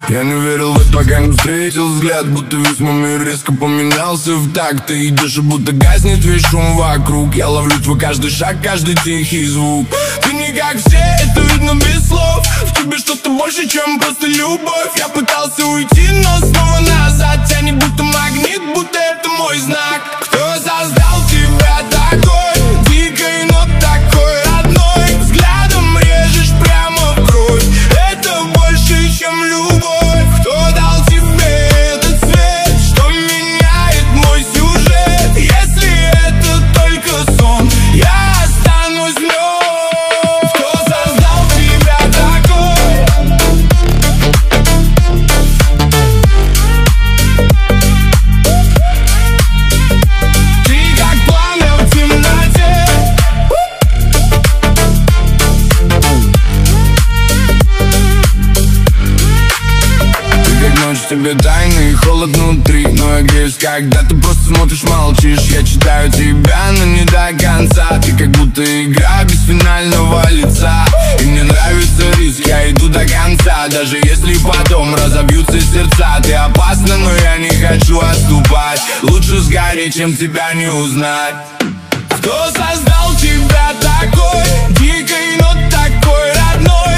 Я не верил в это, пока не встретил взгляд, будто весь мой мир резко поменялся в такт. Ты идешь, и будто гаснет весь шум вокруг. Я ловлю твой каждый шаг, каждый тихий звук. Ты не как все, это видно без слов. В тебе что-то больше, чем просто любовь. Я пытался уйти, но снова назад тянет, будто магнит, будто это мой знак. Кто создал тебя такой, дикой, но такой родной? Взглядом режешь прямо в кровь. Это больше, чем любовь. Кто дал тебе этот цвет, что меняет мой сюжет? Если это только сон, я останусь в нем. Кто создал тебя такой? Ты как пламя в темноте. Ночь, тебе тайны и холод внутри. Но я греюсь, когда ты просто смотришь, молчишь. Я читаю тебя, но не до конца. Ты как будто игра без финального лица. И мне нравится риск, я иду до конца. Даже если потом разобьются сердца. Ты опасна, но я не хочу отступать. Лучше сгореть, чем тебя не узнать. Кто создал тебя такой, дикой, но такой родной?